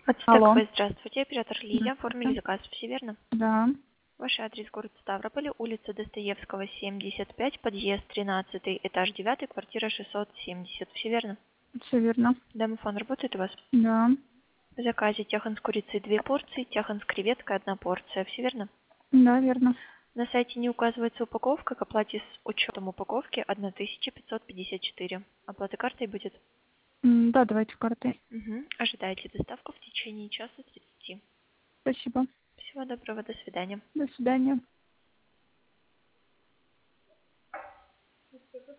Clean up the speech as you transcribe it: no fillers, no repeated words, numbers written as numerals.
Алло. Ацтек, здравствуйте, оператор Лилия, оформили Здравствуйте. заказ, все верно? Да, Ваш адрес город Ставрополь, улица Достоевского, 75, подъезд 13, этаж 9, квартира 670, все верно? все верно. Домофон работает у вас? Да, В заказе тяхан с курицей 2 порции, тяхан с креветкой 1 порция, все верно? да, верно. На сайте не указывается упаковка, к оплате с учетом упаковки 1554. Оплата картой будет? Да, давайте картой. Ожидаете доставку в течение часа 30. Спасибо. Всего доброго, до свидания. До свидания.